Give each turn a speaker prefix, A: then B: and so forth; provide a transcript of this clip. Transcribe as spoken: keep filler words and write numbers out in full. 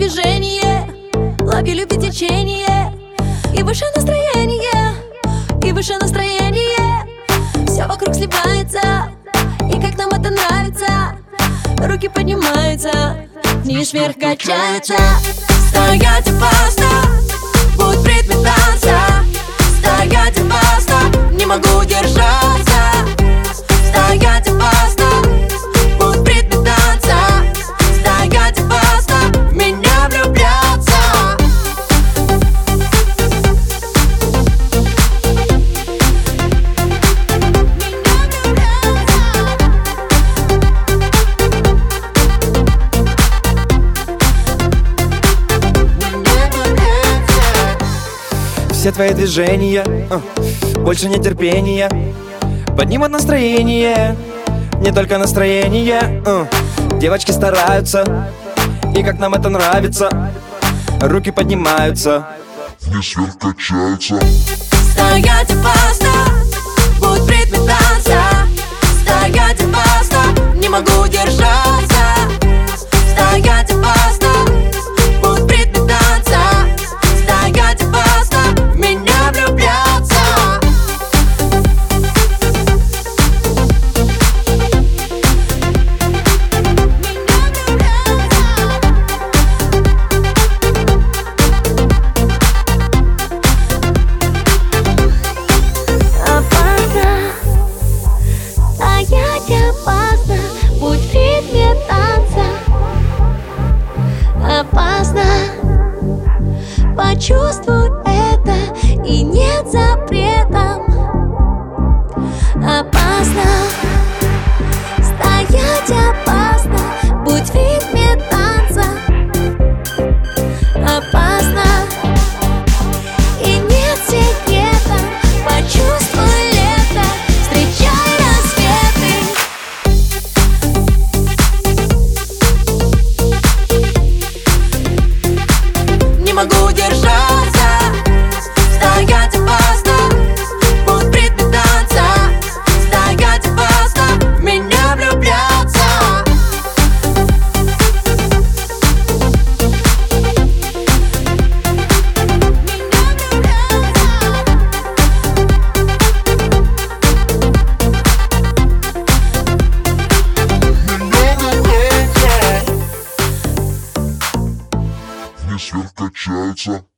A: движение, лови, люби течение, и выше настроение, и выше настроение. Все вокруг сливается, и как нам это нравится. Руки поднимаются, вниз вверх качаются. Стоять опасно, будь в ритме танца. Стоять опасно, не могу держаться. Стоять опасно, будь в ритме танца. Стоять опасно, в меня влюбляться.
B: Все твои движения, uh, больше нетерпения, поднимут настроение, не только настроение. uh. Девочки стараются, и как нам это нравится. Руки поднимаются,
C: вниз вверх качаются.
A: Стоять опасно, будь в ритме танца. Стоять опасно, не могу держаться. Стоять опасно, будь в ритме танца. Стоять опасно, в меня влюбляться.
D: Опасно, будь в ритме танца. Опасно, почувствуй это, и нет запретом. Опасно, стоять опасно, будь в ритме танца. Опасно, и нет секрета, почувствуй лето, встречай рассветы.
A: Не могу держаться. Стоять опасно, будь в ритме танца. Стоять опасно, в меня влюбляться.
C: Вниз вверх качаются.